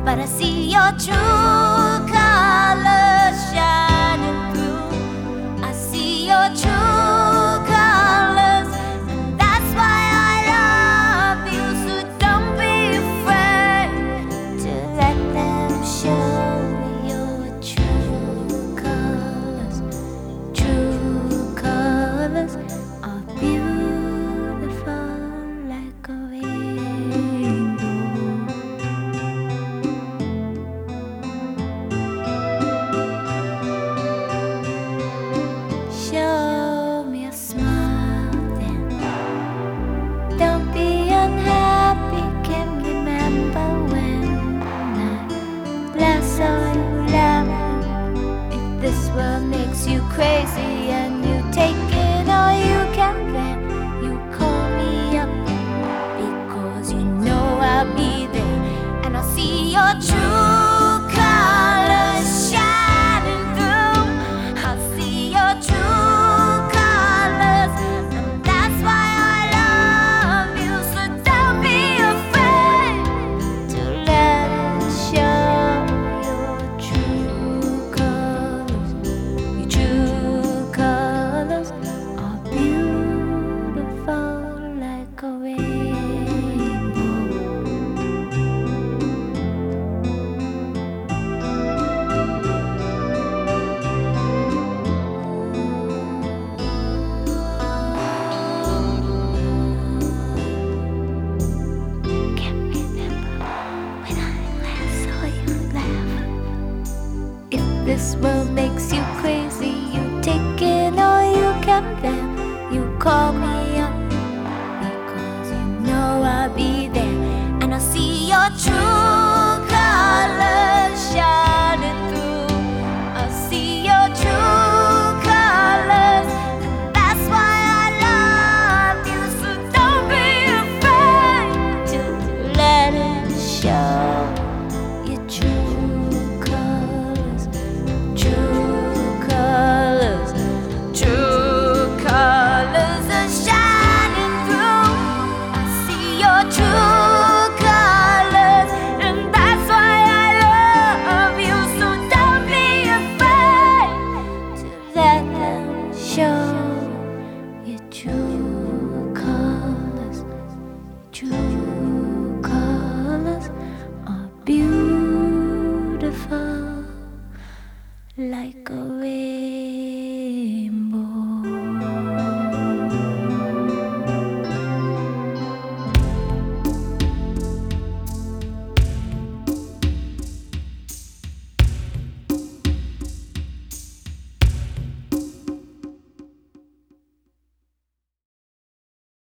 but I see your true colors shining through. I see your true colors, and that's why I love you. So don't be afraid to let them show your true colors. True colors are beautiful like a rainbow. Show me a smile then. Don't be unhappy. Can remember when I last saw you laughing. If this world makes you crazy and you take it all you can, then you call me up, because you know I'll be there, and I'll see your true colors shining through. I'll see your true colors, and that's why I love you. So don't be afraid to let it show your true colors. Your true colors are beautiful like a rainbow. Can't remember when I last saw you laugh. If this world makes you crazy, you take it all you can, then you call me up, because you know I'll be there, and I'll see your true colors shining through. I'll see your true colors, and that's why I love you. So don't be afraid to let it show your true colors. True colors, true colors are shining through. I see your true colors, and that's why I love you. So don't be afraid to let them show your true colors. True colors are beautiful like a